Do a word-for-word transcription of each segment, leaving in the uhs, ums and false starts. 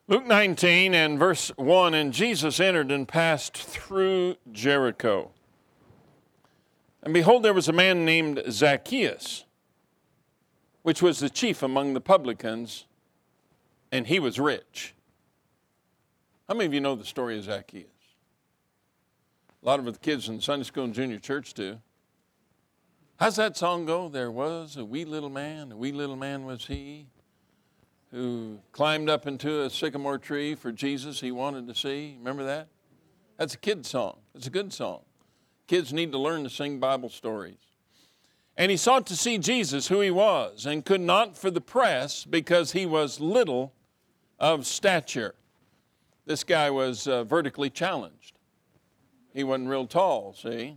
Luke nineteen and verse one, and Jesus entered and passed through Jericho. And behold, there was a man named Zacchaeus, which was the chief among the publicans, and he was rich. How many of you know the story of Zacchaeus? A lot of the kids in Sunday school and junior church do. How's that song go? There was a wee little man, a wee little man was he, who climbed up into a sycamore tree for Jesus he wanted to see. Remember that? That's a kid's song. It's a good song. Kids need to learn to sing Bible stories. And he sought to see Jesus, who he was, and could not for the press, because he was little of stature. This guy was uh, vertically challenged. He wasn't real tall, see?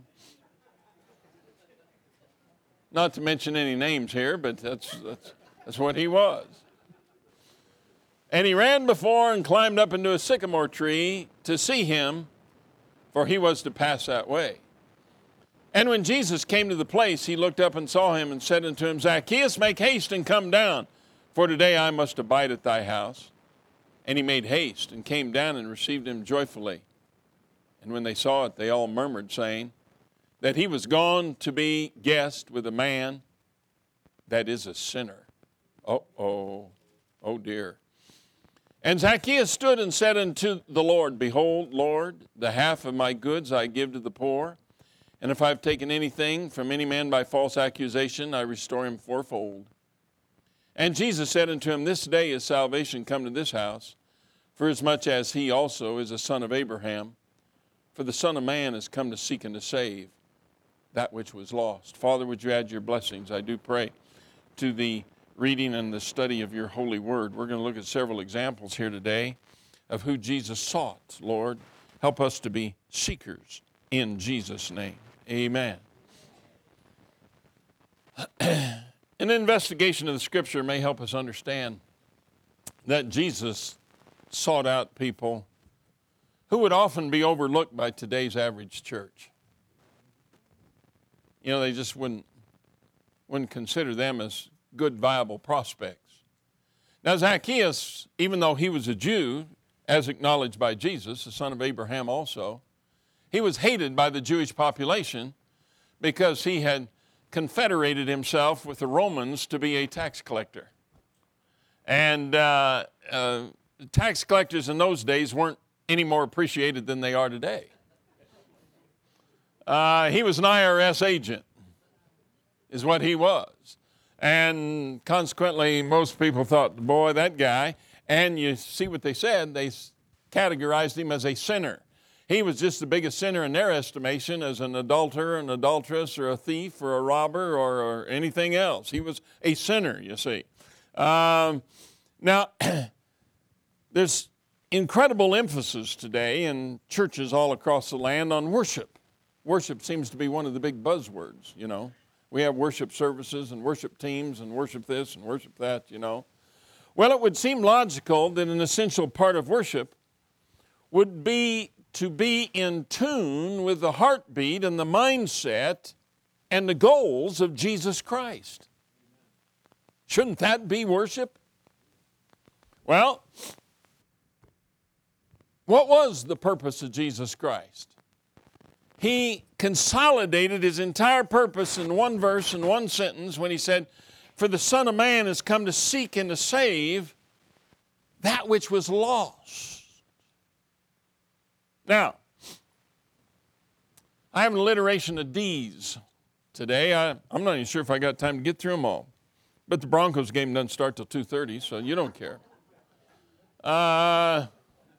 Not to mention any names here, but that's, that's, that's what he was. And he ran before and climbed up into a sycamore tree to see him, for he was to pass that way. And when Jesus came to the place, he looked up and saw him and said unto him, Zacchaeus, make haste and come down, for today I must abide at thy house. And he made haste and came down and received him joyfully. And when they saw it, they all murmured, saying that he was gone to be guest with a man that is a sinner. Uh-oh, oh dear. And Zacchaeus stood and said unto the Lord, Behold, Lord, the half of my goods I give to the poor. And if I have taken anything from any man by false accusation, I restore him fourfold. And Jesus said unto him, This day is salvation come to this house, forasmuch as he also is a son of Abraham. For the Son of Man is come to seek and to save that which was lost. Father, would you add your blessings, I do pray, to the reading and the study of your holy word. We're going to look at several examples here today of who Jesus sought. Lord, help us to be seekers in Jesus' name. Amen. An investigation of the Scripture may help us understand that Jesus sought out people who would often be overlooked by today's average church. You know, they just wouldn't, wouldn't consider them as good, viable prospects. Now, Zacchaeus, even though he was a Jew, as acknowledged by Jesus, the son of Abraham also, he was hated by the Jewish population because he had confederated himself with the Romans to be a tax collector. And uh, uh, tax collectors in those days weren't any more appreciated than they are today. Uh, he was an I R S agent, is what he was. And consequently, most people thought, boy, that guy, and you see what they said, they categorized him as a sinner. He was just the biggest sinner in their estimation as an adulterer, an adulteress, or a thief, or a robber, or, or anything else. He was a sinner, you see. Um, now, there's incredible emphasis today in churches all across the land on worship. Worship seems to be one of the big buzzwords, you know. We have worship services and worship teams and worship this and worship that, you know. Well, it would seem logical that an essential part of worship would be to be in tune with the heartbeat and the mindset and the goals of Jesus Christ. Shouldn't that be worship? Well, what was the purpose of Jesus Christ? He consolidated his entire purpose in one verse, in one sentence, when he said, For the Son of Man has come to seek and to save that which was lost. Now, I have an alliteration of D's today. I, I'm not even sure if I got time to get through them all. But the Broncos game doesn't start till two thirty, so you don't care. Uh...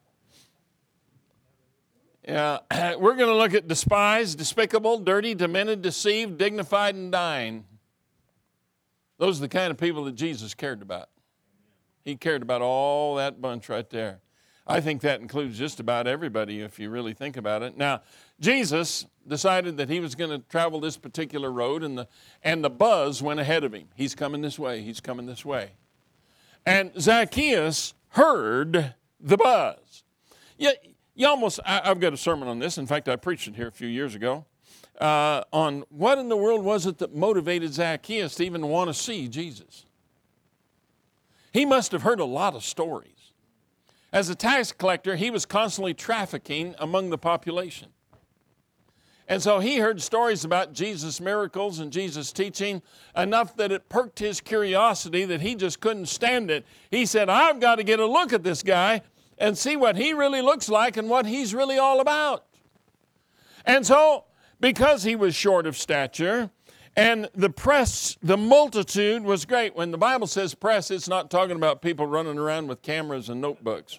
Yeah, we're going to look at despised, despicable, dirty, demented, deceived, dignified, and dying. Those are the kind of people that Jesus cared about. He cared about all that bunch right there. I think that includes just about everybody if you really think about it. Now, Jesus decided that he was going to travel this particular road, and the, and the buzz went ahead of him. He's coming this way. He's coming this way. And Zacchaeus heard the buzz. Yeah. You almost, I, I've got a sermon on this. In fact, I preached it here a few years ago uh, on what in the world was it that motivated Zacchaeus to even want to see Jesus. He must have heard a lot of stories. As a tax collector, he was constantly trafficking among the population. And so he heard stories about Jesus' miracles and Jesus' teaching enough that it perked his curiosity that he just couldn't stand it. He said, I've got to get a look at this guy and see what he really looks like and what he's really all about. And so, because he was short of stature, and the press, the multitude was great. When the Bible says press, it's not talking about people running around with cameras and notebooks.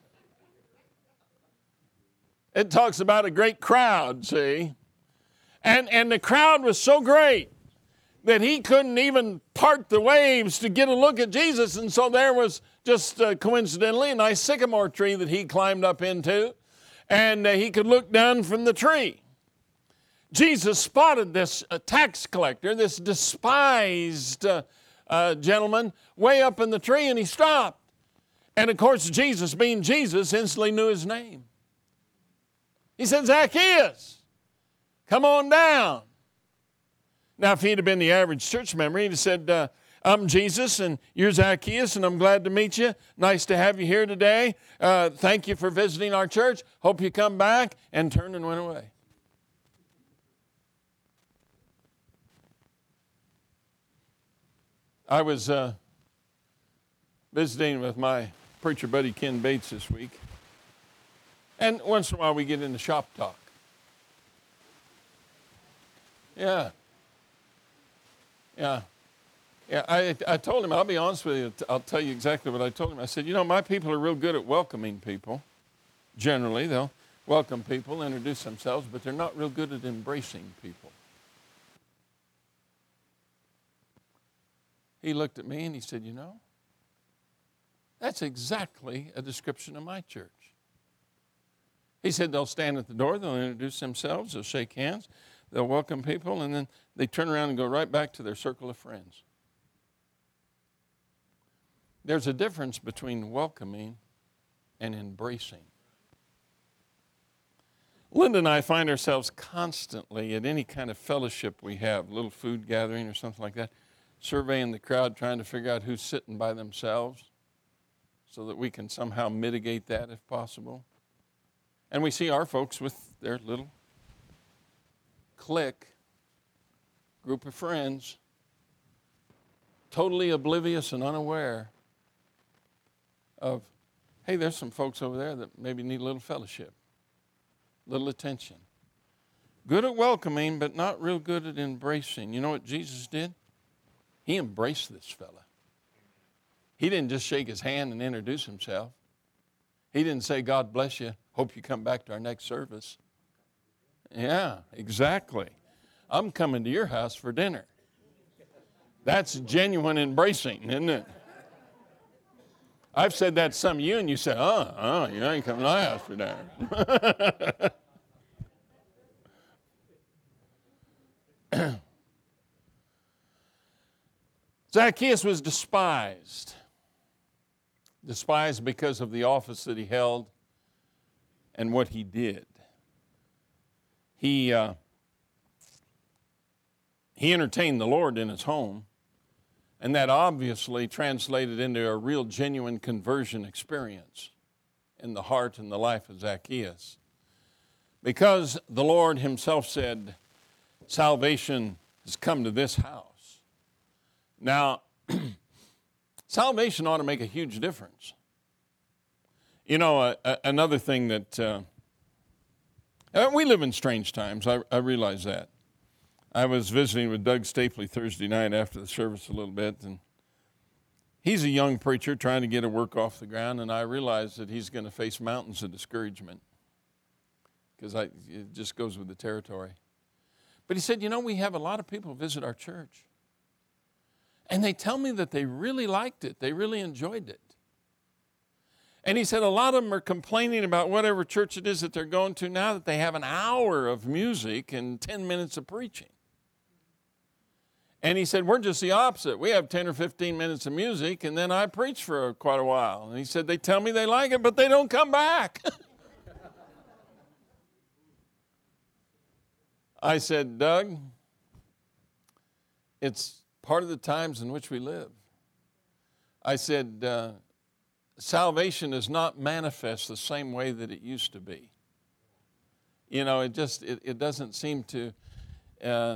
It talks about a great crowd, see? And, and the crowd was so great that he couldn't even part the waves to get a look at Jesus. And so there was just uh, coincidentally a nice sycamore tree that he climbed up into, and uh, he could look down from the tree. Jesus spotted this uh, tax collector, this despised uh, uh, gentleman, way up in the tree, and he stopped. And of course, Jesus, being Jesus, instantly knew his name. He said, Zacchaeus, come on down. Now, if he'd have been the average church member, he'd have said, uh, I'm Jesus, and you're Zacchaeus, and I'm glad to meet you. Nice to have you here today. Uh, thank you for visiting our church. Hope you come back, and turned and went away. I was uh, visiting with my preacher buddy Ken Bates this week. And once in a while we get into shop talk. Yeah. Yeah. Yeah, I, I told him, I'll be honest with you, I'll tell you exactly what I told him. I said, you know, my people are real good at welcoming people. Generally, they'll welcome people, introduce themselves, but they're not real good at embracing people. He looked at me and he said, you know, that's exactly a description of my church. He said they'll stand at the door, they'll introduce themselves, they'll shake hands, they'll welcome people, and then they turn around and go right back to their circle of friends. There's a difference between welcoming and embracing. Linda and I find ourselves constantly at any kind of fellowship we have, little food gathering or something like that, surveying the crowd, trying to figure out who's sitting by themselves so that we can somehow mitigate that if possible. And we see our folks with their little clique, group of friends, totally oblivious and unaware of, hey, there's some folks over there that maybe need a little fellowship, a little attention. Good at welcoming, but not real good at embracing. You know what Jesus did? He embraced this fella. He didn't just shake his hand and introduce himself. He didn't say, God bless you, hope you come back to our next service. Yeah, exactly. I'm coming to your house for dinner. That's genuine embracing, isn't it? I've said that to some of you, and you say, oh, oh, you ain't coming to my house for dinner. Zacchaeus was despised. Despised because of the office that he held and what he did. He, uh, he entertained the Lord in his home, and that obviously translated into a real genuine conversion experience in the heart and the life of Zacchaeus. Because the Lord himself said, salvation has come to this house. Now, salvation ought to make a huge difference. You know, uh, uh, another thing that, uh, uh, we live in strange times, I, I realize that. I was visiting with Doug Stapley Thursday night after the service a little bit, and he's a young preacher trying to get a work off the ground, and I realized that he's going to face mountains of discouragement because I, it just goes with the territory. But he said, you know, we have a lot of people visit our church. And they tell me that they really liked it. They really enjoyed it. And he said a lot of them are complaining about whatever church it is that they're going to now, that they have an hour of music and ten minutes of preaching. And he said, we're just the opposite. We have ten or fifteen minutes of music, and then I preach for quite a while. And he said, they tell me they like it, but they don't come back. I said, Doug, it's part of the times in which we live. I said, uh, salvation is not manifest the same way that it used to be. You know, it just, it, it doesn't seem to, uh,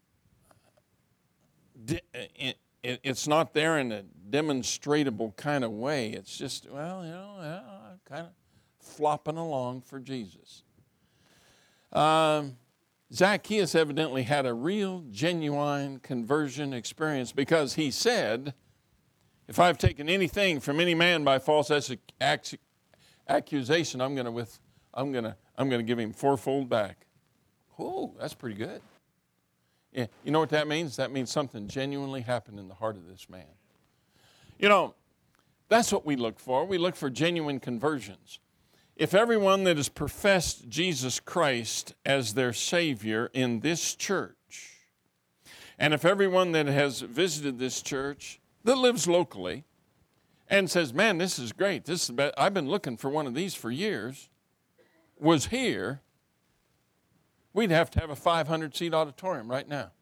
di- it, it, it's not there in a demonstrable kind of way. It's just, well, you know, yeah, kind of flopping along for Jesus. Um, Zacchaeus evidently had a real, genuine conversion experience because he said, if I've taken anything from any man by false accusation, I'm going to with, I'm going to, I'm going to give him fourfold back. Oh, that's pretty good. Yeah, you know what that means? That means something genuinely happened in the heart of this man. You know, that's what we look for. We look for genuine conversions. If everyone that has professed Jesus Christ as their Savior in this church, and if everyone that has visited this church that lives locally and says, man, this is great, this is the best. I've been looking for one of these for years, was here, we'd have to have a five hundred seat auditorium right now.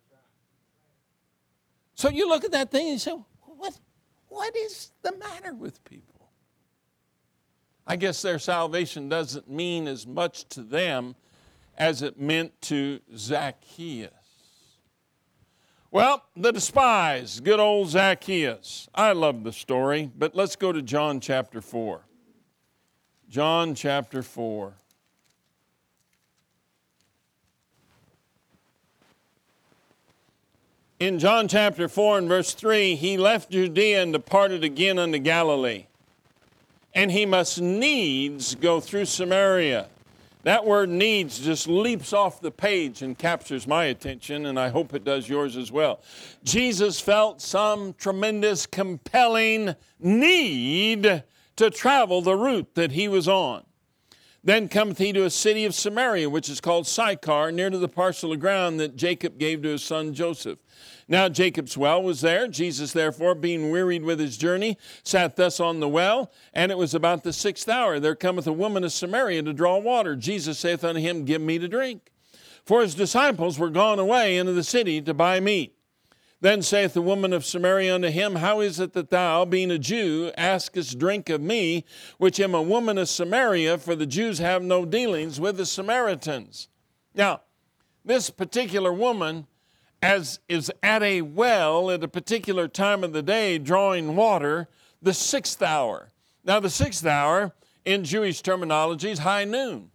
So you look at that thing and you say, what, what is the matter with people? I guess their salvation doesn't mean as much to them as it meant to Zacchaeus. Well, the despised, good old Zacchaeus. I love the story, but let's go to John chapter four. John chapter four. In John chapter four and verse three, he left Judea and departed again unto Galilee. And he must needs go through Samaria. That word needs just leaps off the page and captures my attention, and I hope it does yours as well. Jesus felt some tremendous, compelling need to travel the route that he was on. Then cometh he to a city of Samaria, which is called Sychar, near to the parcel of ground that Jacob gave to his son Joseph. Now Jacob's well was there. Jesus, therefore, being wearied with his journey, sat thus on the well, and it was about the sixth hour. There cometh a woman of Samaria to draw water. Jesus saith unto him, give me to drink. For his disciples were gone away into the city to buy meat. Then saith the woman of Samaria unto him, how is it that thou, being a Jew, askest drink of me, which am a woman of Samaria? For the Jews have no dealings with the Samaritans. Now, this particular woman, as is at a well at a particular time of the day drawing water, the sixth hour. Now, the sixth hour in Jewish terminology is high noon.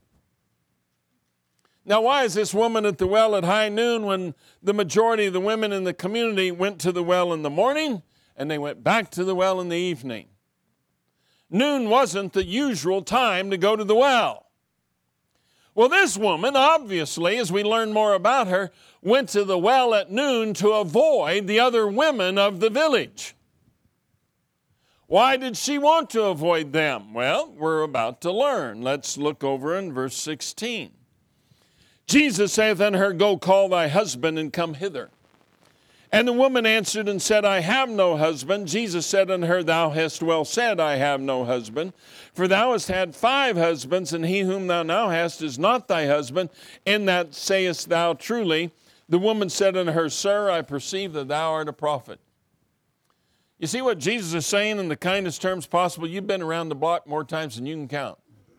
Now, why is this woman at the well at high noon when the majority of the women in the community went to the well in the morning and they went back to the well in the evening? Noon wasn't the usual time to go to the well. Well, this woman, obviously, as we learn more about her, went to the well at noon to avoid the other women of the village. Why did she want to avoid them? Well, we're about to learn. Let's look over in verse sixteen. Jesus saith unto her, go call thy husband and come hither. And the woman answered and said, I have no husband. Jesus said unto her, thou hast well said, I have no husband. For thou hast had five husbands, and he whom thou now hast is not thy husband. In that sayest thou truly. The woman said unto her, sir, I perceive that thou art a prophet. You see what Jesus is saying in the kindest terms possible? You've been around the block more times than you can count.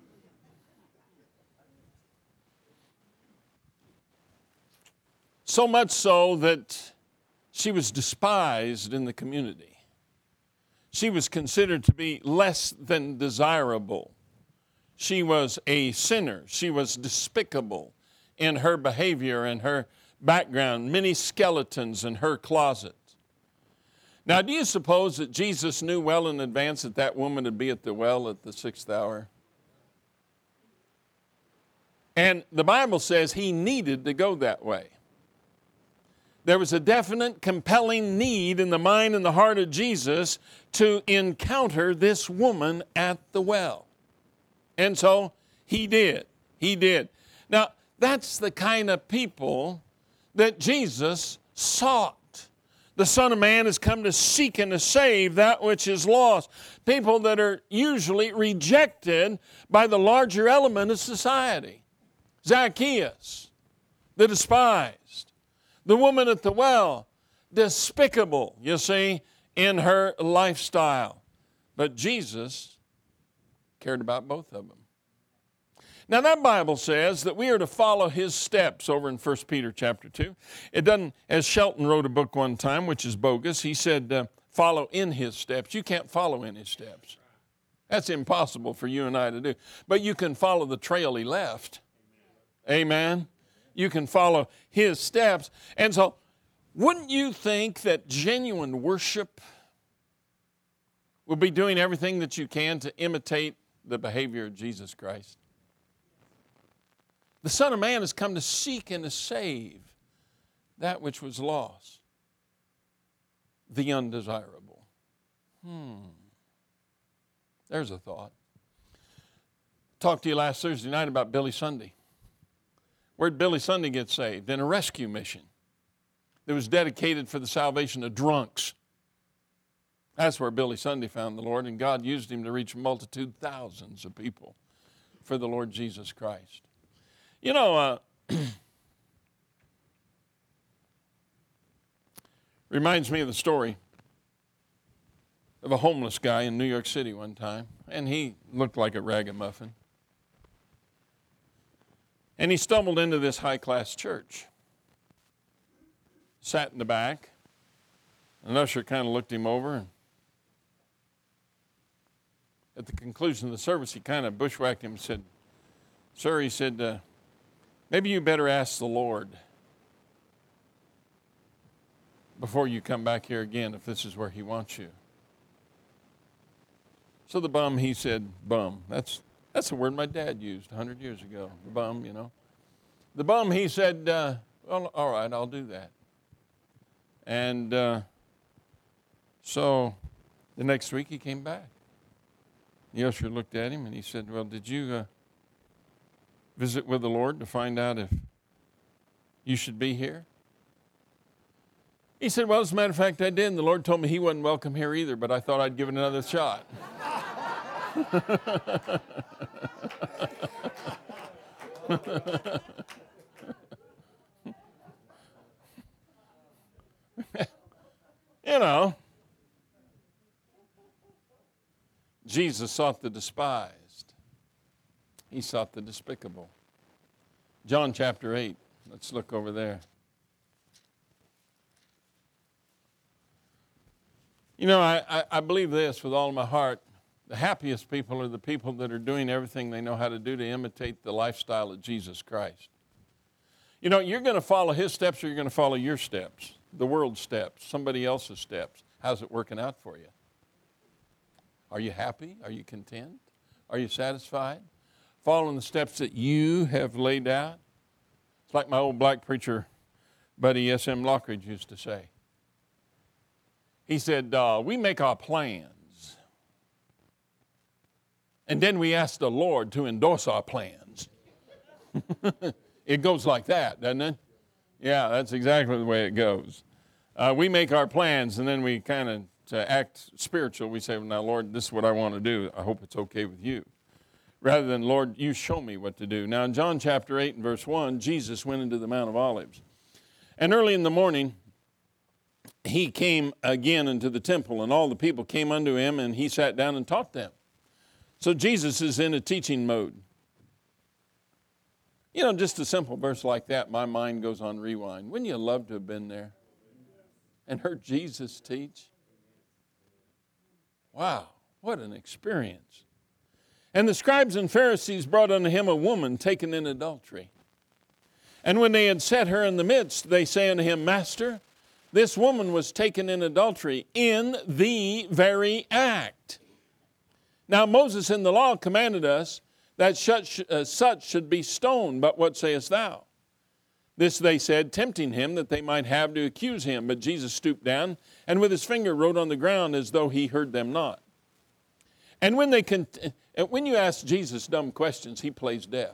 So much so that she was despised in the community. She was considered to be less than desirable. She was a sinner. She was despicable in her behavior and her background. Many skeletons in her closet. Now, do you suppose that Jesus knew well in advance that that woman would be at the well at the sixth hour? And the Bible says he needed to go that way. There was a definite, compelling need in the mind and the heart of Jesus to encounter this woman at the well. And so he did. He did. Now, that's the kind of people that Jesus sought. The Son of Man has come to seek and to save that which is lost. People that are usually rejected by the larger element of society. Zacchaeus, the despised. The woman at the well, despicable, you see, in her lifestyle. But Jesus cared about both of them. Now that Bible says that we are to follow his steps over in First Peter chapter two. It doesn't, as Shelton wrote a book one time, which is bogus, he said, uh, follow in his steps. You can't follow in his steps. That's impossible for you and I to do. But you can follow the trail he left. Amen. You can follow his steps. And so, wouldn't you think that genuine worship will be doing everything that you can to imitate the behavior of Jesus Christ? The Son of Man has come to seek and to save that which was lost, the undesirable. Hmm. There's a thought. Talked to you last Thursday night about Billy Sunday. Where'd Billy Sunday get saved? In a rescue mission that was dedicated for the salvation of drunks. That's where Billy Sunday found the Lord, and God used him to reach multitude, thousands of people for the Lord Jesus Christ. You know, uh, reminds me of the story of a homeless guy in New York City one time, and he looked like a ragamuffin. And he stumbled into this high-class church, sat in the back. An usher kind of looked him over, and at the conclusion of the service, he kind of bushwhacked him and said, "Sir," he said, uh, "maybe you better ask the Lord before you come back here again if this is where he wants you." So the bum, he said, bum. That's that's the word my dad used one hundred years ago, the bum, you know. The bum, he said, uh, well, all right, I'll do that. And uh, so the next week he came back. The usher looked at him and he said, well, did you uh, visit with the Lord to find out if you should be here? He said, well, as a matter of fact, I did, and the Lord told me he wasn't welcome here either, but I thought I'd give it another shot. You know, Jesus sought the despised. He sought the despicable. John chapter eight. Let's look over there. You know, I, I, I believe this with all of my heart. The happiest people are the people that are doing everything they know how to do to imitate the lifestyle of Jesus Christ. You know, you're going to follow his steps or you're going to follow your steps, the world's steps, somebody else's steps. How's it working out for you? Are you happy? Are you content? Are you satisfied? Following the steps that you have laid out? It's like my old black preacher buddy S M Lockridge used to say. He said, uh, we make our plans, and then we ask the Lord to endorse our plans. It goes like that, doesn't it? Yeah, that's exactly the way it goes. Uh, we make our plans, and then we kind of, to act spiritual, we say, well, now, Lord, this is what I want to do. I hope it's okay with you. Rather than, Lord, you show me what to do. Now, in John chapter eight and verse one, Jesus went into the Mount of Olives. And early in the morning, he came again into the temple, and all the people came unto him, and he sat down and taught them. So Jesus is in a teaching mode. You know, just a simple verse like that, my mind goes on rewind. Wouldn't you love to have been there and heard Jesus teach? Wow, what an experience. And the scribes and Pharisees brought unto him a woman taken in adultery. And when they had set her in the midst, they say unto him, Master, this woman was taken in adultery in the very act. Now Moses in the law commanded us that such, uh, such should be stoned, but what sayest thou? This they said, tempting him that they might have to accuse him. But Jesus stooped down and with his finger wrote on the ground as though he heard them not. And when they con- when you ask Jesus dumb questions, he plays deaf.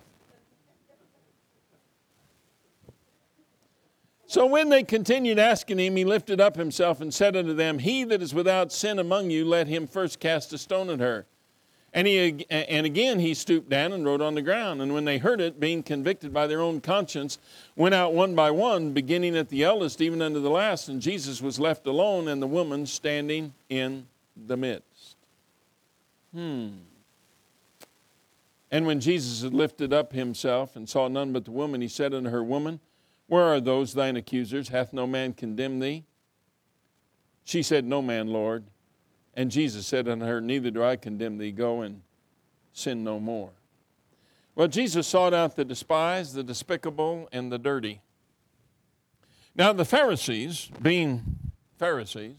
So when they continued asking him, he lifted up himself and said unto them, He that is without sin among you, let him first cast a stone at her. And, he, and again he stooped down and wrote on the ground. And when they heard it, being convicted by their own conscience, went out one by one, beginning at the eldest, even unto the last. And Jesus was left alone, and the woman standing in the midst. Hmm. And when Jesus had lifted up himself and saw none but the woman, he said unto her, Woman, where are those thine accusers? Hath no man condemned thee? She said, No man, Lord. And Jesus said unto her, Neither do I condemn thee. Go and sin no more. Well, Jesus sought out the despised, the despicable, and the dirty. Now the Pharisees, being Pharisees,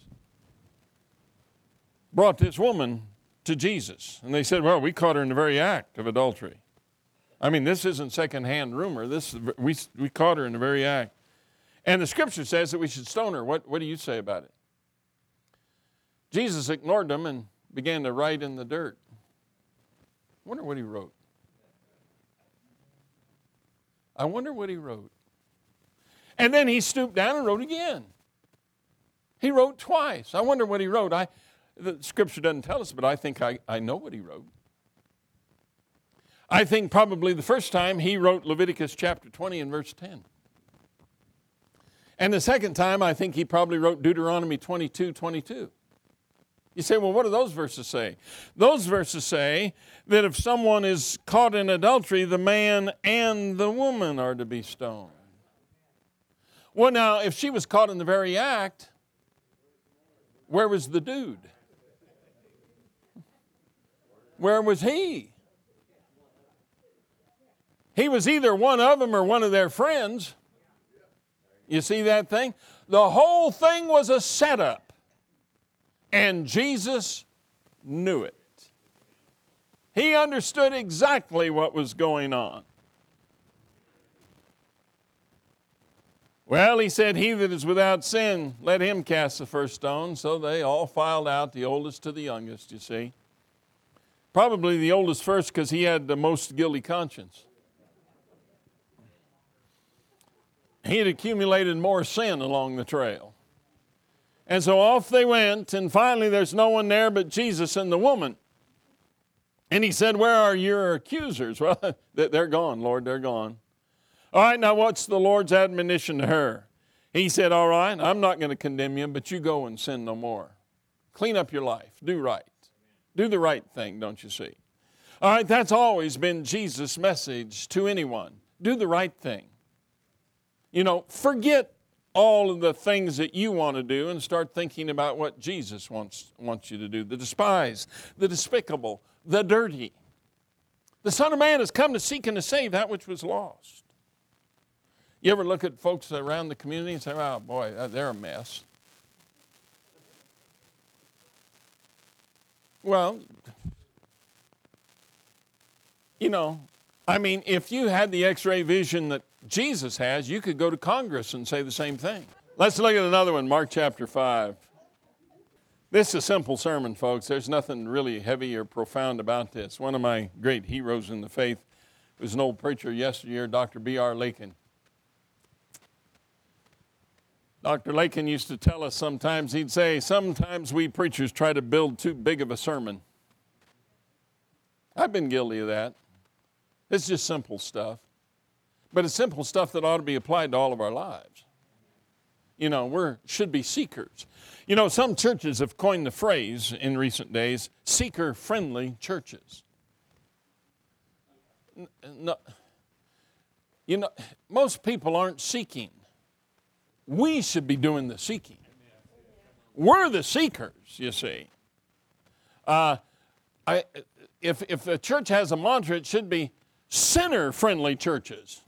brought this woman to Jesus. And they said, well, we caught her in the very act of adultery. I mean, this isn't secondhand rumor. This we, we caught her in the very act. And the scripture says that we should stone her. What, what do you say about it? Jesus ignored them and began to write in the dirt. I wonder what he wrote. I wonder what he wrote. And then he stooped down and wrote again. He wrote twice. I wonder what he wrote. I, the scripture doesn't tell us, but I think I, I know what he wrote. I think probably the first time he wrote Leviticus chapter twenty and verse ten. And the second time I think he probably wrote Deuteronomy twenty-two, twenty-two. You say, well, what do those verses say? Those verses say that if someone is caught in adultery, the man and the woman are to be stoned. Well, now, if she was caught in the very act, where was the dude? Where was he? He was either one of them or one of their friends. You see that thing? The whole thing was a setup. And Jesus knew it. He understood exactly what was going on. Well, he said, he that is without sin, let him cast the first stone. So they all filed out, the oldest to the youngest, you see. Probably the oldest first because he had the most guilty conscience. He had accumulated more sin along the trail. And so off they went, and finally there's no one there but Jesus and the woman. And he said, where are your accusers? Well, they're gone, Lord, they're gone. All right, now what's the Lord's admonition to her? He said, all right, I'm not going to condemn you, but you go and sin no more. Clean up your life. Do right. Do the right thing, don't you see? All right, that's always been Jesus' message to anyone. Do the right thing. You know, forget all of the things that you want to do and start thinking about what Jesus wants, wants you to do. The despised, the despicable, the dirty. The Son of Man has come to seek and to save that which was lost. You ever look at folks around the community and say, oh boy, they're a mess. Well, you know, I mean, if you had the x-ray vision that Jesus has, you could go to Congress and say the same thing. Let's look at another one, Mark chapter five. This is a simple sermon, folks. There's nothing really heavy or profound about this. One of my great heroes in the faith was an old preacher yesteryear, Doctor B R Lakin. Doctor Lakin used to tell us sometimes, he'd say, sometimes we preachers try to build too big of a sermon. I've been guilty of that. It's just simple stuff. But it's simple stuff that ought to be applied to all of our lives. You know, we should be seekers. You know, some churches have coined the phrase in recent days, seeker-friendly churches. No, you know, most people aren't seeking. We should be doing the seeking. We're the seekers, you see. Uh, I, if, if a church has a mantra, it should be sinner-friendly churches.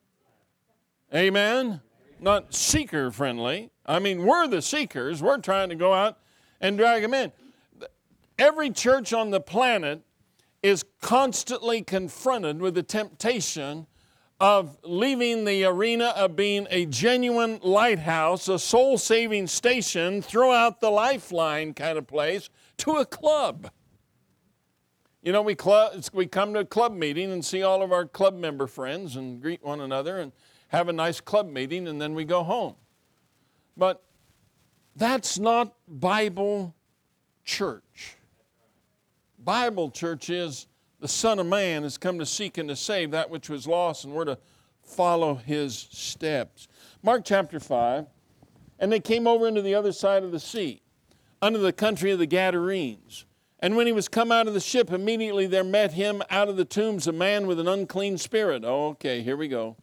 Amen? Not seeker-friendly. I mean, we're the seekers. We're trying to go out and drag them in. Every church on the planet is constantly confronted with the temptation of leaving the arena of being a genuine lighthouse, a soul-saving station, throw out the lifeline kind of place, to a club. You know, we, club, we come to a club meeting and see all of our club member friends and greet one another and have a nice club meeting, and then we go home. But that's not Bible church. Bible church is the Son of Man has come to seek and to save that which was lost, and we're to follow his steps. Mark chapter five, and they came over into the other side of the sea, unto the country of the Gadarenes. And when he was come out of the ship, immediately there met him out of the tombs a man with an unclean spirit. Oh, okay, here we go.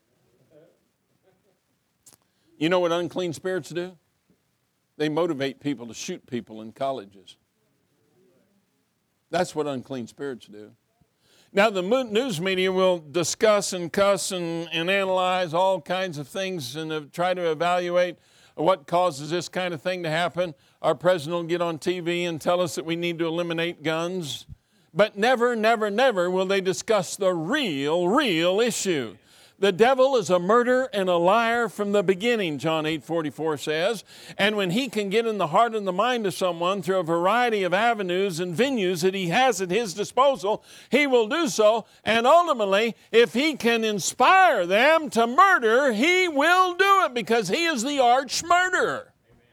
You know what unclean spirits do? They motivate people to shoot people in colleges. That's what unclean spirits do. Now, the news media will discuss and cuss and, and analyze all kinds of things and uh, try to evaluate what causes this kind of thing to happen. Our president will get on T V and tell us that we need to eliminate guns. But never, never, never will they discuss the real, real issue. The devil is a murderer and a liar from the beginning, John eight forty-four says. And when he can get in the heart and the mind of someone through a variety of avenues and venues that he has at his disposal, he will do so. And ultimately, if he can inspire them to murder, he will do it because he is the arch murderer.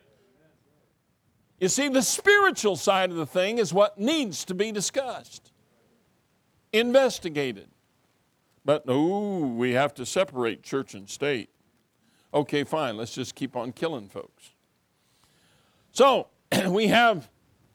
You see, the spiritual side of the thing is what needs to be discussed, investigated. But, no, we have to separate church and state. Okay, fine, let's just keep on killing folks. So, we have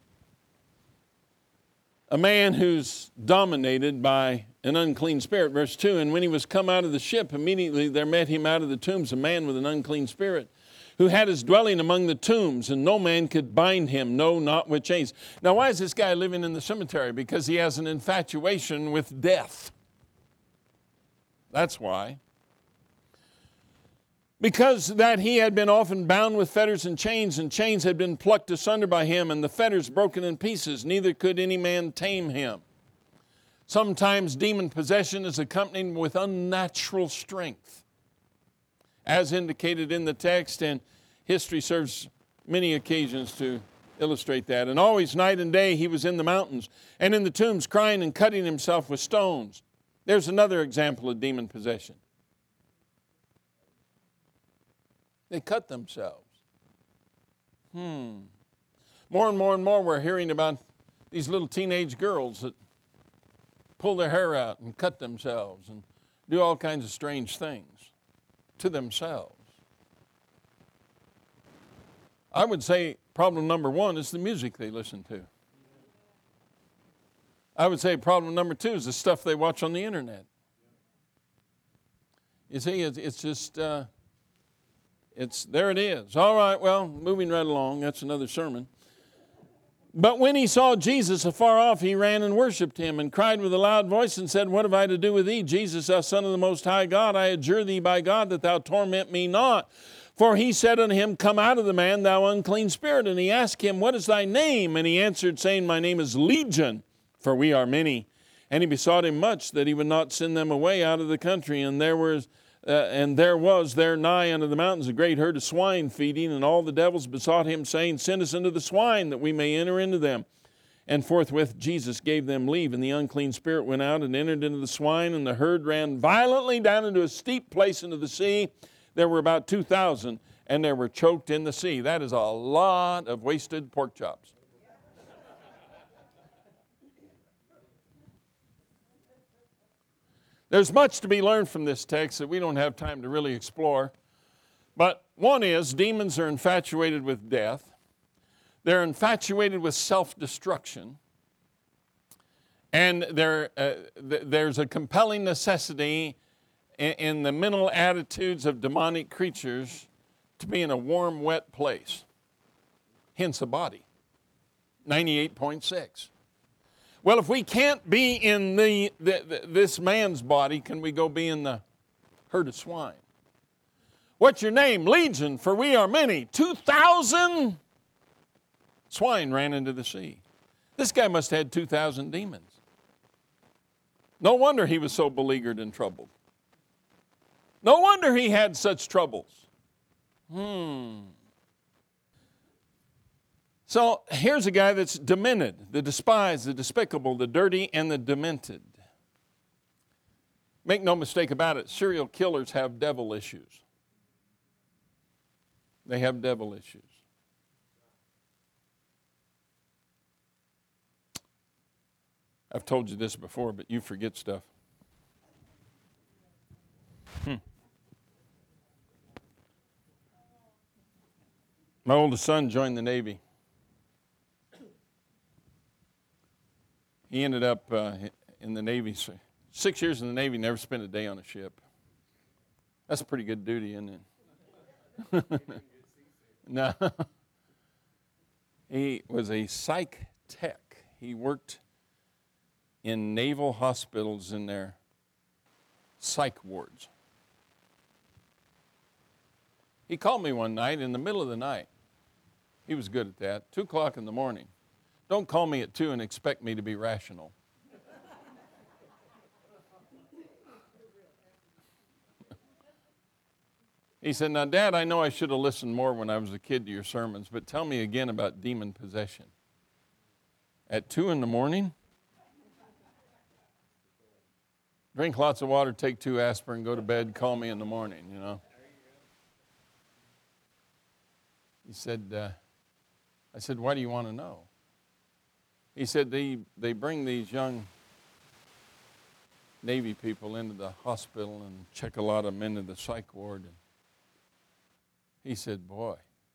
a man who's dominated by an unclean spirit. Verse two, and when he was come out of the ship, immediately there met him out of the tombs a man with an unclean spirit, who had his dwelling among the tombs, and no man could bind him, no, not with chains. Now, why is this guy living in the cemetery? Because he has an infatuation with death. That's why. Because that he had been often bound with fetters and chains, and chains had been plucked asunder by him, and the fetters broken in pieces, neither could any man tame him. Sometimes demon possession is accompanied with unnatural strength, as indicated in the text, and history serves many occasions to illustrate that. And always night and day he was in the mountains, and in the tombs crying and cutting himself with stones. There's another example of demon possession. They cut themselves. Hmm. More and more and more we're hearing about these little teenage girls that pull their hair out and cut themselves and do all kinds of strange things to themselves. I would say problem number one is the music they listen to. I would say problem number two is the stuff they watch on the internet. You see, it's, it's just, uh, it's there it is. All right, well, moving right along, that's another sermon. But when he saw Jesus afar off, he ran and worshipped him and cried with a loud voice and said, what have I to do with thee, Jesus, thou Son of the Most High God? I adjure thee by God that thou torment me not. For he said unto him, come out of the man, thou unclean spirit. And he asked him, what is thy name? And he answered, saying, my name is Legion, for we are many. And he besought him much that he would not send them away out of the country. And there was, uh, and there was there nigh unto the mountains a great herd of swine feeding. And all the devils besought him, saying, send us into the swine, that we may enter into them. And forthwith Jesus gave them leave. And the unclean spirit went out and entered into the swine. And the herd ran violently down into a steep place into the sea. There were about two thousand, and they were choked in the sea. That is a lot of wasted pork chops. There's much to be learned from this text that we don't have time to really explore. But one is, demons are infatuated with death. They're infatuated with self-destruction. And there, uh, th- there's a compelling necessity in, in the mental attitudes of demonic creatures to be in a warm, wet place. Hence a body. ninety-eight point six. Well, if we can't be in the, the, the this man's body, can we go be in the herd of swine? What's your name? Legion, for we are many. Two thousand swine ran into the sea. This guy must have had two thousand demons. No wonder he was so beleaguered and troubled. No wonder he had such troubles. Hmm. So here's a guy that's demented, the despised, the despicable, the dirty, and the demented. Make no mistake about it, serial killers have devil issues. They have devil issues. I've told you this before, but you forget stuff. Hmm. My oldest son joined the Navy. He ended up uh, in the Navy, six years in the Navy, never spent a day on a ship. That's a pretty good duty, isn't it? No. He was a psych tech. He worked in naval hospitals in their psych wards. He called me one night in the middle of the night. He was good at that. Two o'clock in the morning. Don't call me at two and expect me to be rational. He said, now, Dad, I know I should have listened more when I was a kid to your sermons, but tell me again about demon possession. At two in the morning? Drink lots of water, take two aspirin, go to bed, call me in the morning, you know. He said, uh, I said, why do you want to know? He said, they, they bring these young Navy people into the hospital and check a lot of them into the psych ward. And he said, boy,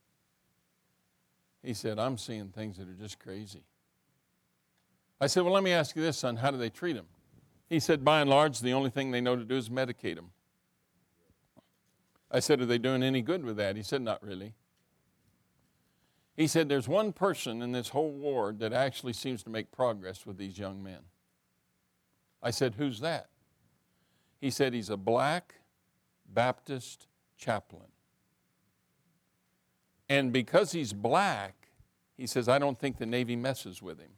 he said, I'm seeing things that are just crazy. I said, well, let me ask you this, son, how do they treat them? He said, by and large, the only thing they know to do is medicate them. I said, are they doing any good with that? He said, not really. He said, there's one person in this whole ward that actually seems to make progress with these young men. I said, who's that? He said, he's a black Baptist chaplain. And because he's black, he says, I don't think the Navy messes with him.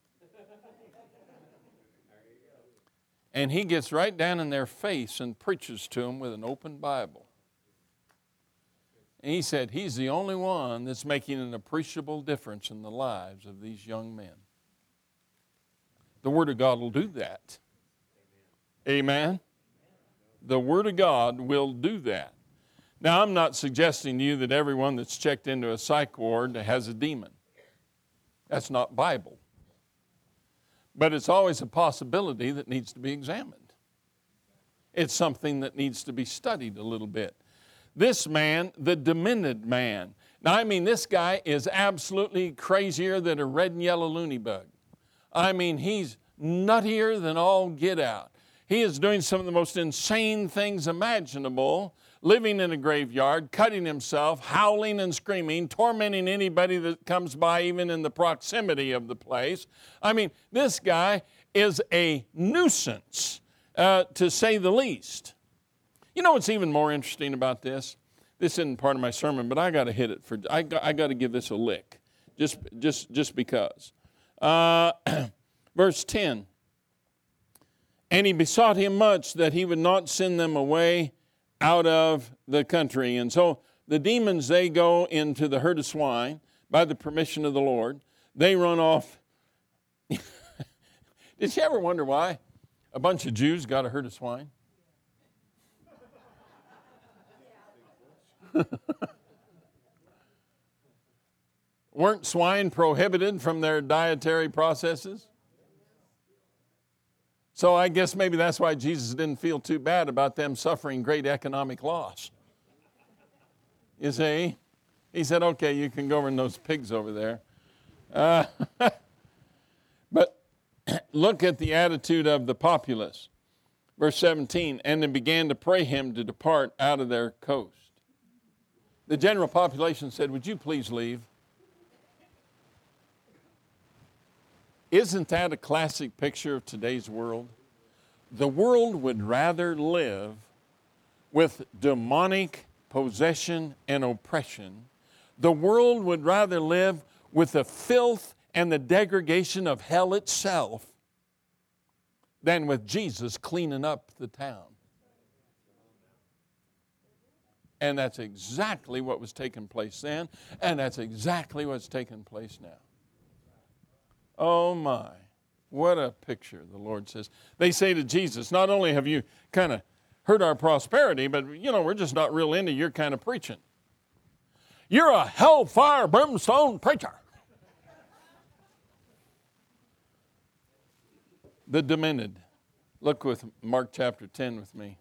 And he gets right down in their face and preaches to them with an open Bible. And he said, he's the only one that's making an appreciable difference in the lives of these young men. The Word of God will do that. Amen? Amen? The Word of God will do that. Now, I'm not suggesting to you that everyone that's checked into a psych ward has a demon. That's not Bible. But it's always a possibility that needs to be examined. It's something that needs to be studied a little bit. This man, the demented man. Now, I mean, this guy is absolutely crazier than a red and yellow loony bug. I mean, he's nuttier than all get out. He is doing some of the most insane things imaginable, living in a graveyard, cutting himself, howling and screaming, tormenting anybody that comes by, even in the proximity of the place. I mean, this guy is a nuisance, uh, to say the least. You know what's even more interesting about this? This isn't part of my sermon, but I got to hit it for. I got, I got to give this a lick, just just just because. Uh, verse ten. And he besought him much that he would not send them away out of the country. And so the demons, they go into the herd of swine by the permission of the Lord. They run off. Did you ever wonder why a bunch of Jews got a herd of swine? Weren't swine prohibited from their dietary processes? So I guess maybe that's why Jesus didn't feel too bad about them suffering great economic loss. You see? He said, okay, you can govern those pigs over there. Uh, but look at the attitude of the populace. Verse seventeen, and they began to pray him to depart out of their coast. The general population said, would you please leave? Isn't that a classic picture of today's world? The world would rather live with demonic possession and oppression. The world would rather live with the filth and the degradation of hell itself than with Jesus cleaning up the town. And that's exactly what was taking place then, and that's exactly what's taking place now. Oh my, what a picture, the Lord says. They say to Jesus, not only have you kind of hurt our prosperity, but, you know, we're just not real into your kind of preaching. You're a hellfire brimstone preacher. The demented. Look with Mark chapter ten with me.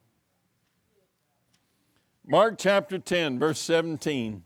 Mark chapter ten, verse seventeen.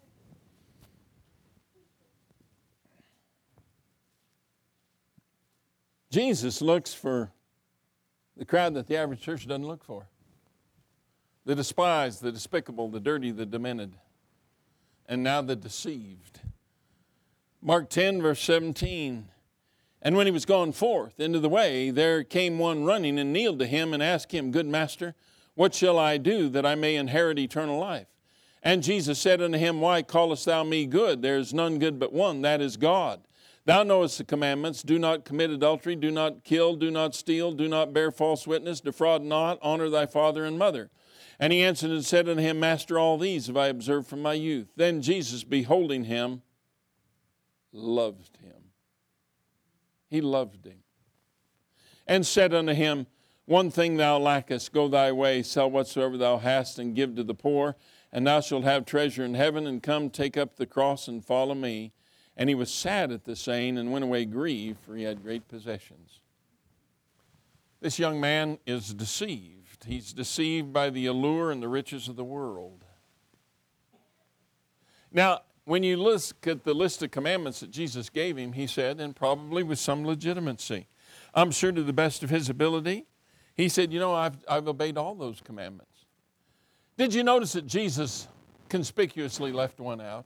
Jesus looks for the crowd that the average church doesn't look for. The despised, the despicable, the dirty, the demented, and now the deceived. Mark ten, verse seventeen. And when he was gone forth into the way, there came one running and kneeled to him and asked him, Good master, what shall I do that I may inherit eternal life? And Jesus said unto him, Why callest thou me good? There is none good but one, that is God. Thou knowest the commandments, do not commit adultery, do not kill, do not steal, do not bear false witness, defraud not, honor thy father and mother. And he answered and said unto him, Master, all these have I observed from my youth. Then Jesus, beholding him, loved him. He loved him. And said unto him, One thing thou lackest, go thy way, sell whatsoever thou hast, and give to the poor, and thou shalt have treasure in heaven, and come take up the cross and follow me. And he was sad at the saying, and went away grieved, for he had great possessions. This young man is deceived. He's deceived by the allure and the riches of the world. Now, when you look at the list of commandments that Jesus gave him, he said, and probably with some legitimacy, I'm sure to the best of his ability, he said, you know, I've, I've obeyed all those commandments. Did you notice that Jesus conspicuously left one out?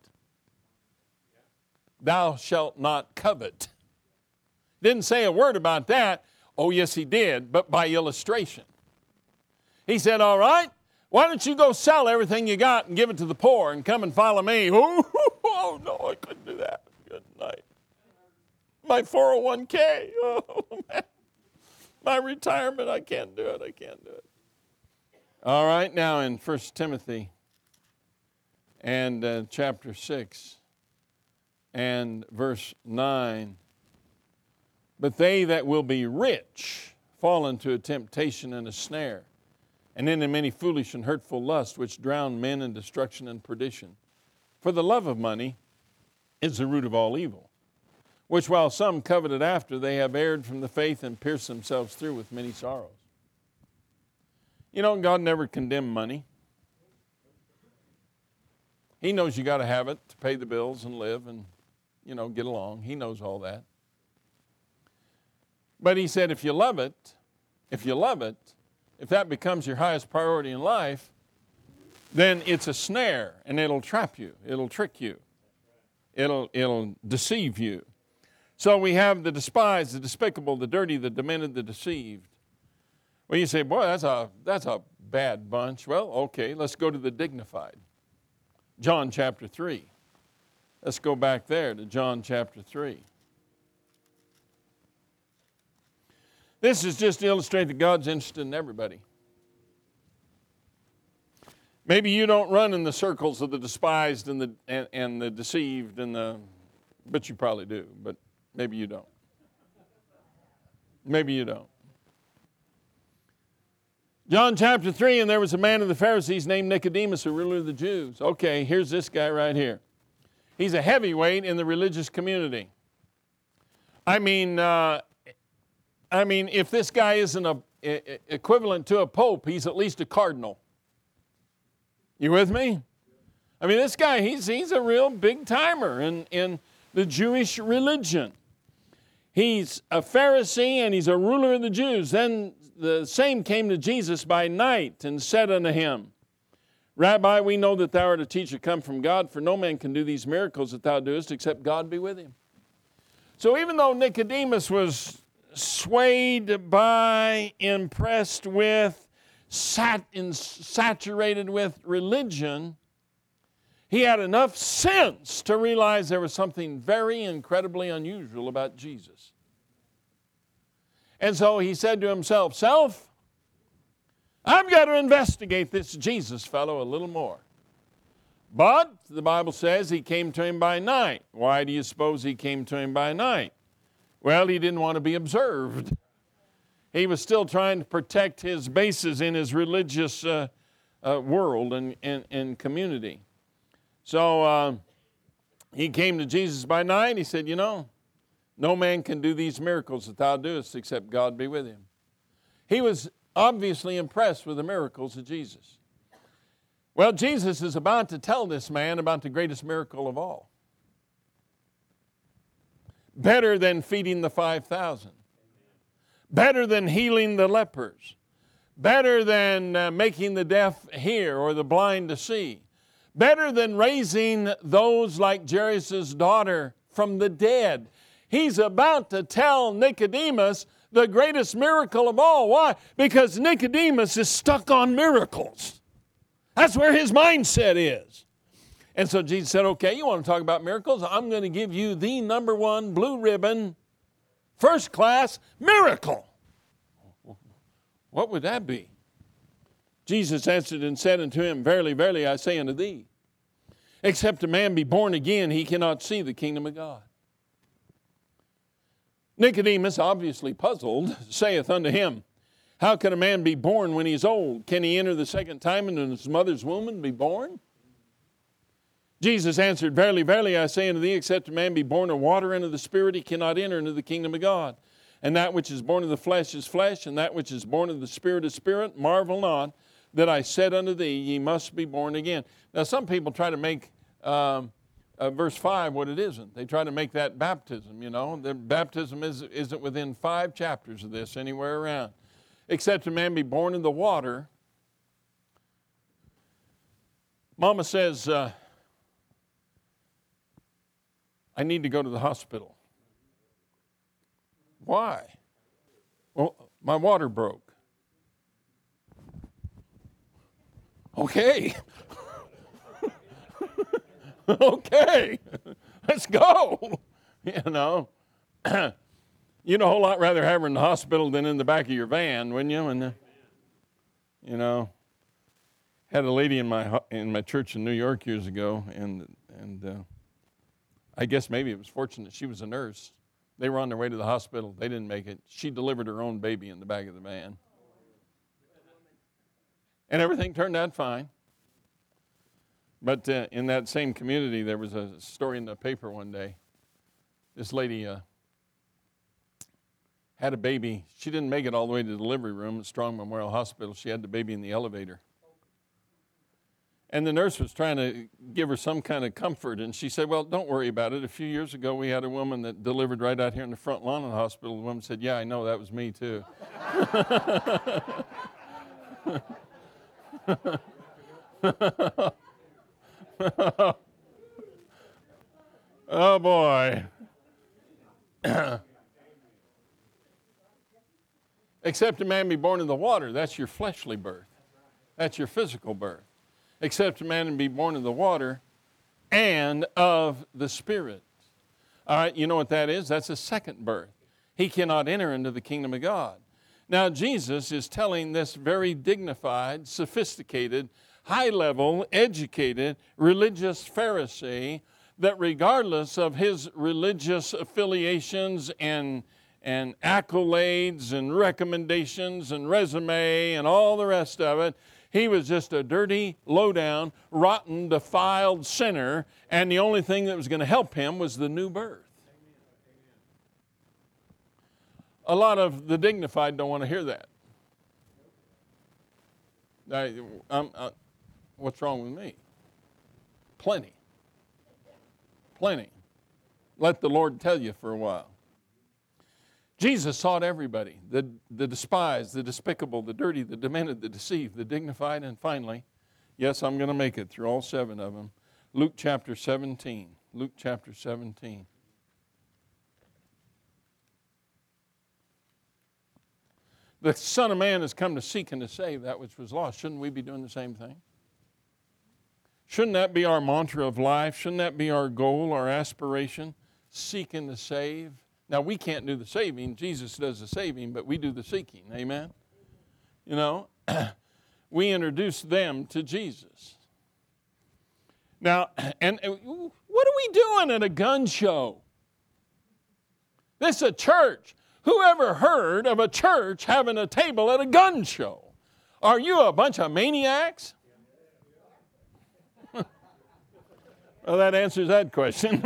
Thou shalt not covet. Didn't say a word about that. Oh, yes, he did, but by illustration. He said, all right, why don't you go sell everything you got and give it to the poor and come and follow me? Oh, oh no, I couldn't do that. Good night. My four oh one k, oh, man. My retirement, I can't do it, I can't do it. All right, now in First Timothy and uh, chapter six and verse nine, but they that will be rich fall into a temptation and a snare, and into many foolish and hurtful lusts, which drown men in destruction and perdition. For the love of money is the root of all evil, which while some coveted after, they have erred from the faith and pierced themselves through with many sorrows. You know, God never condemned money. He knows you got to have it to pay the bills and live and, you know, get along. He knows all that. But he said, if you love it, if you love it, if that becomes your highest priority in life, then it's a snare, and it'll trap you. It'll trick you. It'll, it'll deceive you. So we have the despised, the despicable, the dirty, the demented, the deceived. Well, you say, boy, that's a, that's a bad bunch. Well, okay, let's go to the dignified. John chapter three. Let's go back there to John chapter three. This is just to illustrate that God's interested in everybody. Maybe you don't run in the circles of the despised and the, and, and the deceived, and the, but you probably do, but maybe you don't. Maybe you don't. John chapter three, and there was a man of the Pharisees named Nicodemus, a ruler of the Jews. Okay, here's this guy right here. He's a heavyweight in the religious community. I mean, uh, I mean, if this guy isn't a, a, equivalent to a pope, he's at least a cardinal. You with me? I mean, this guy, he's, he's a real big timer in, in the Jewish religion. He's a Pharisee and he's a ruler of the Jews. Then the same came to Jesus by night and said unto him, Rabbi, we know that thou art a teacher come from God, for no man can do these miracles that thou doest except God be with him. So even though Nicodemus was swayed by, impressed with, sat in, saturated with religion, he had enough sense to realize there was something very incredibly unusual about Jesus. And so he said to himself, Self, I've got to investigate this Jesus fellow a little more. But the Bible says he came to him by night. Why do you suppose he came to him by night? Well, he didn't want to be observed. He was still trying to protect his bases in his religious uh, uh, world and, and, and community. So uh, he came to Jesus by night. He said, you know, no man can do these miracles that thou doest except God be with him. He was obviously impressed with the miracles of Jesus. Well, Jesus is about to tell this man about the greatest miracle of all. Better than feeding the five thousand. better than healing the lepers, better than uh, making the deaf hear or the blind to see, better than raising those like Jairus' daughter from the dead. He's about to tell Nicodemus the greatest miracle of all. Why? Because Nicodemus is stuck on miracles. That's where his mindset is. And so Jesus said, okay, you want to talk about miracles? I'm going to give you the number one blue ribbon, first class miracle. What would that be? Jesus answered and said unto him, verily, verily, I say unto thee, except a man be born again, he cannot see the kingdom of God. Nicodemus, obviously puzzled, saith unto him, how can a man be born when he is old? Can he enter the second time into his mother's womb and be born? Jesus answered, verily, verily, I say unto thee, except a man be born of water and of the Spirit, he cannot enter into the kingdom of God. And that which is born of the flesh is flesh, and that which is born of the Spirit is spirit. Marvel not that I said unto thee, ye must be born again. Now some people try to make um, uh, verse five what it isn't. They try to make that baptism, you know. The baptism is, isn't within five chapters of this anywhere around. Except a man be born of the water. Mama says, uh, I need to go to the hospital. Why? Well, my water broke. Okay. Okay. Let's go. You know. You'd a whole lot rather have her in the hospital than in the back of your van, wouldn't you? And, uh, you know, had a lady in my in my church in New York years ago, and and uh, I guess maybe it was fortunate she was a nurse. They were on their way to the hospital. They didn't make it. She delivered her own baby in the back of the van. And everything turned out fine. But uh, in that same community, there was a story in the paper one day. This lady uh, had a baby. She didn't make it all the way to the delivery room at Strong Memorial Hospital. She had the baby in the elevator. And the nurse was trying to give her some kind of comfort, and she said, well, don't worry about it. A few years ago, we had a woman that delivered right out here in the front lawn of the hospital. The woman said, yeah, I know, that was me too. Oh, boy. Except a man be born in the water, that's your fleshly birth. That's your physical birth. Except a man be born of the water and of the Spirit. All right, you know what that is? That's a second birth. He cannot enter into the kingdom of God. Now, Jesus is telling this very dignified, sophisticated, high-level, educated, religious Pharisee that regardless of his religious affiliations and, and accolades and recommendations and resume and all the rest of it, he was just a dirty, low-down, rotten, defiled sinner, and the only thing that was going to help him was the new birth. A lot of the dignified don't want to hear that. I, I'm, I, what's wrong with me? Plenty. Plenty. Let the Lord tell you for a while. Jesus sought everybody, the, the despised, the despicable, the dirty, the demented, the deceived, the dignified, and finally, yes, I'm going to make it through all seven of them. Luke chapter seventeen. Luke chapter seventeen. The Son of Man has come to seek and to save that which was lost. Shouldn't we be doing the same thing? Shouldn't that be our mantra of life? Shouldn't that be our goal, our aspiration? Seek and to save. Now, we can't do the saving. Jesus does the saving, but we do the seeking. Amen? You know, we introduce them to Jesus. Now, and, and what are we doing at a gun show? This is a church. Who ever heard of a church having a table at a gun show? Are you a bunch of maniacs? Well, that answers that question.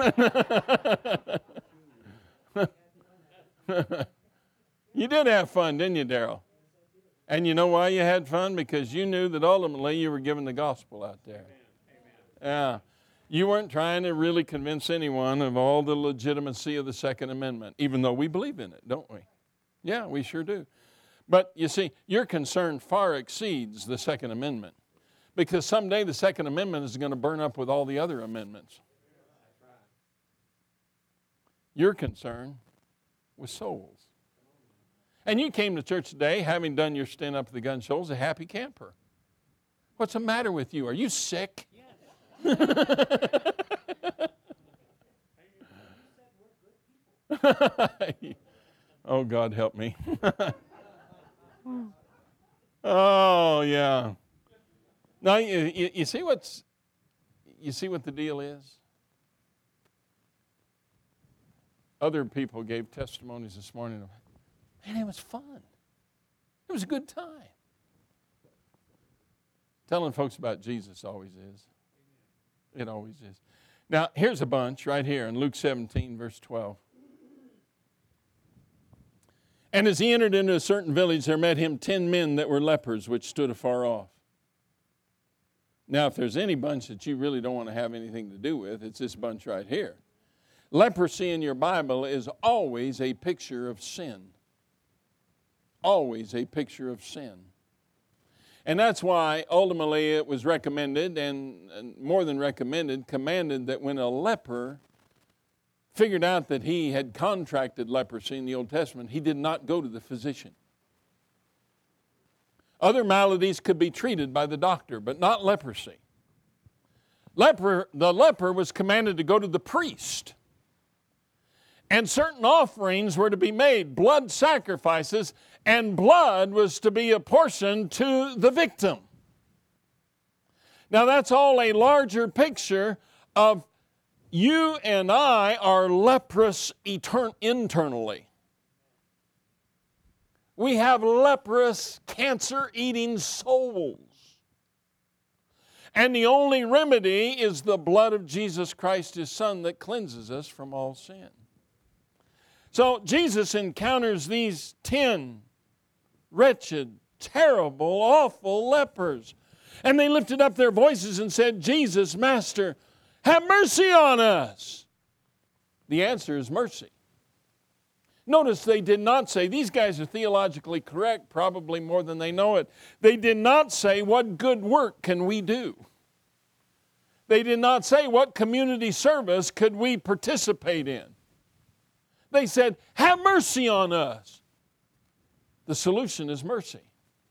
You did have fun, didn't you, Darrell? And you know why you had fun? Because you knew that ultimately you were giving the gospel out there. Yeah. You weren't trying to really convince anyone of all the legitimacy of the Second Amendment, even though we believe in it, don't we? Yeah, we sure do. But you see, your concern far exceeds the Second Amendment, because someday the Second Amendment is going to burn up with all the other amendments. Your concern was souls. And you came to church today having done your stint up at the gun shows a happy camper. What's the matter with you? Are you sick? Oh, God help me. Oh, yeah. Now, you, you, you see what's, you see what the deal is? Other people gave testimonies this morning of, man, it was fun. It was a good time. Telling folks about Jesus always is. It always is. Now, here's a bunch right here in Luke seventeen, verse twelve. And as he entered into a certain village, there met him ten men that were lepers, which stood afar off. Now, if there's any bunch that you really don't want to have anything to do with, it's this bunch right here. Leprosy in your Bible is always a picture of sin. Always a picture of sin. And that's why ultimately it was recommended, and, and more than recommended, commanded that when a leper figured out that he had contracted leprosy in the Old Testament, he did not go to the physician. Other maladies could be treated by the doctor, but not leprosy. Leper, the leper was commanded to go to the priest. And certain offerings were to be made, blood sacrifices, and blood was to be apportioned to the victim. Now that's all a larger picture of you and I are leprous etern- internally. We have leprous, cancer-eating souls. And the only remedy is the blood of Jesus Christ, His Son, that cleanses us from all sin. So Jesus encounters these ten wretched, terrible, awful lepers. And they lifted up their voices and said, Jesus, Master, have mercy on us. The answer is mercy. Notice they did not say, these guys are theologically correct, probably more than they know it. They did not say, what good work can we do? They did not say, what community service could we participate in? They said, have mercy on us. The solution is mercy.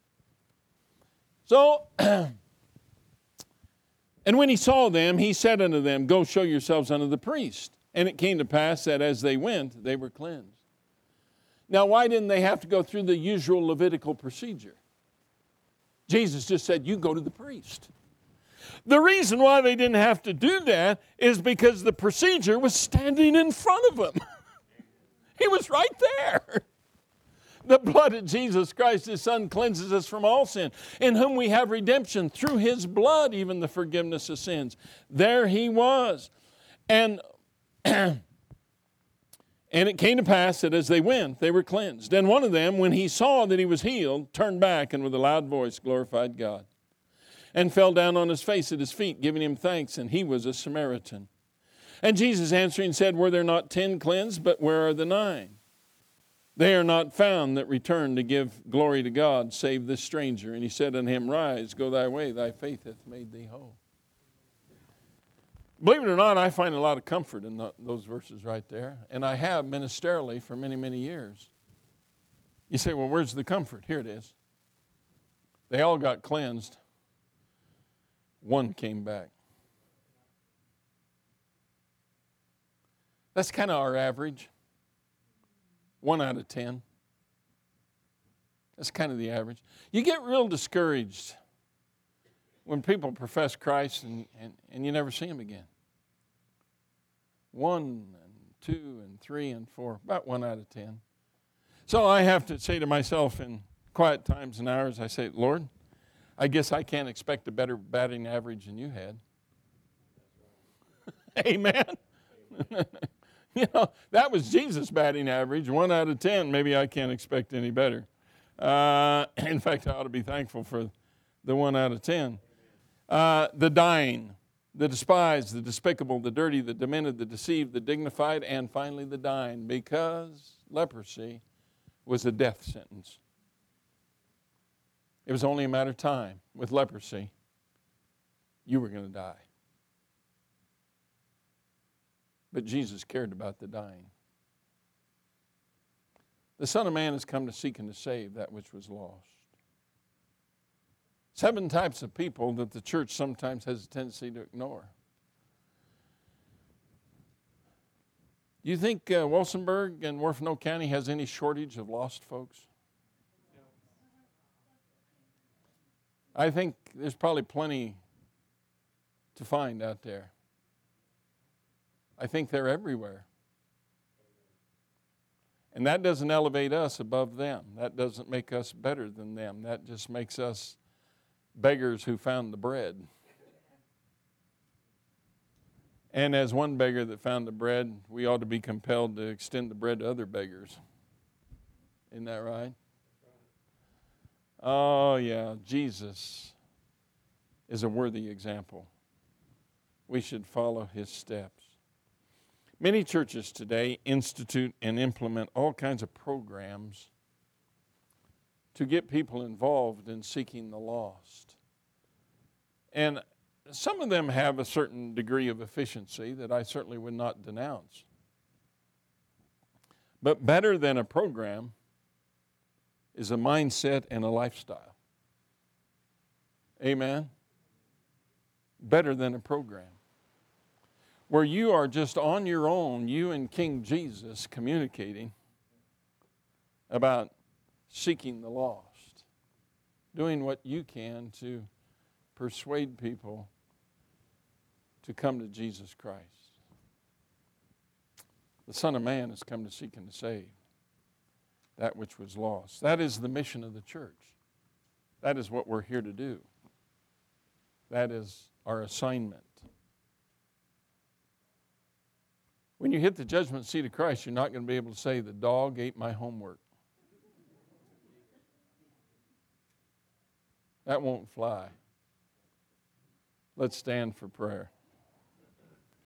So, and when he saw them, he said unto them, go show yourselves unto the priest. And it came to pass that as they went, they were cleansed. Now, why didn't they have to go through the usual Levitical procedure? Jesus just said, you go to the priest. The reason why they didn't have to do that is because the procedure was standing in front of them. He was right there. The blood of Jesus Christ, His Son, cleanses us from all sin, in whom we have redemption through His blood, even the forgiveness of sins. There He was. And, and it came to pass that as they went, they were cleansed. And one of them, when he saw that he was healed, turned back and with a loud voice glorified God, and fell down on his face at His feet, giving Him thanks, and he was a Samaritan. And Jesus answering said, were there not ten cleansed, but where are the nine? They are not found that return to give glory to God, save this stranger. And He said unto him, rise, go thy way, thy faith hath made thee whole. Believe it or not, I find a lot of comfort in the, those verses right there. And I have ministerially for many, many years. You say, well, where's the comfort? Here it is. They all got cleansed. One came back. That's kind of our average. One out of ten. That's kind of the average. You get real discouraged when people profess Christ and, and, and you never see them again. One and two and three and four, about one out of ten. So I have to say to myself in quiet times and hours, I say, Lord, I guess I can't expect a better batting average than you had. Amen. You know, that was Jesus' batting average, one out of ten. Maybe I can't expect any better. Uh, in fact, I ought to be thankful for the one out of ten. Uh, the dying, the despised, the despicable, the dirty, the demented, the deceived, the dignified, and finally the dying, because leprosy was a death sentence. It was only a matter of time. With leprosy, you were going to die. But Jesus cared about the dying. The Son of Man has come to seek and to save that which was lost. Seven types of people that the church sometimes has a tendency to ignore. Do you think uh, Wilsonburg and Werfenau County has any shortage of lost folks? I think there's probably plenty to find out there. I think they're everywhere. And that doesn't elevate us above them. That doesn't make us better than them. That just makes us beggars who found the bread. And as one beggar that found the bread, we ought to be compelled to extend the bread to other beggars. Isn't that right? Oh, yeah, Jesus is a worthy example. We should follow his steps. Many churches today institute and implement all kinds of programs to get people involved in seeking the lost. And some of them have a certain degree of efficiency that I certainly would not denounce. But better than a program is a mindset and a lifestyle. Amen? Better than a program. Where you are just on your own, you and King Jesus, communicating about seeking the lost, doing what you can to persuade people to come to Jesus Christ. The Son of Man has come to seek and to save that which was lost. That is the mission of the church. That is what we're here to do. That is our assignment. When you hit the judgment seat of Christ, you're not going to be able to say, the dog ate my homework. That won't fly. Let's stand for prayer.